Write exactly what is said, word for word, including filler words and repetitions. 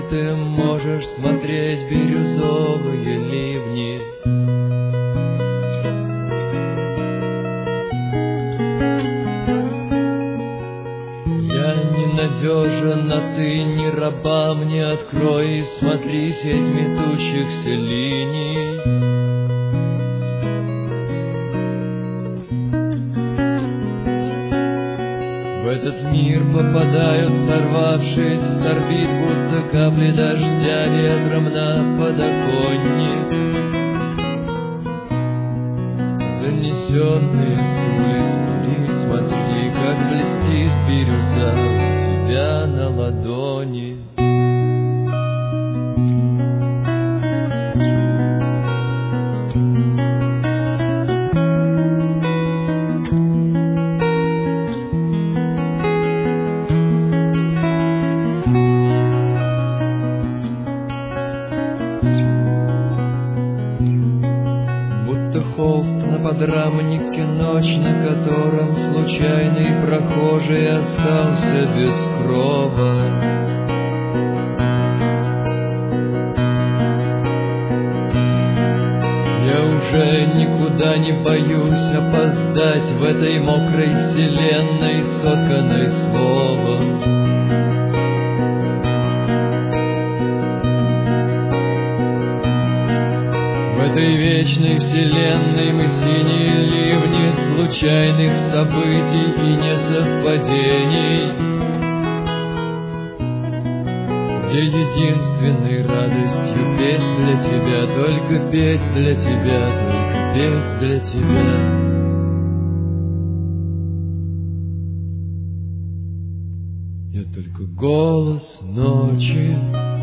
ты можешь смотреть бирюзовые ливни. Я ненадежен, а ты не раба, мне открой и смотри сеть метущихся линий. В этот мир попадают, сорвавшись с орбит, будто капли дождя ветром на подоконник. Занесенные с улиц пули, смотри, как блестит бирюза у тебя на ладони. Холст на подрамнике, ночь, на котором случайный прохожий остался без крова. Я уже никуда не боюсь опоздать в этой мокрой вселенной, сотканной словом. В этой вечной вселенной мы синие ливни случайных событий и несовпадений, где единственной радостью петь для тебя, только петь для тебя, только петь для тебя. Я только голос ночи.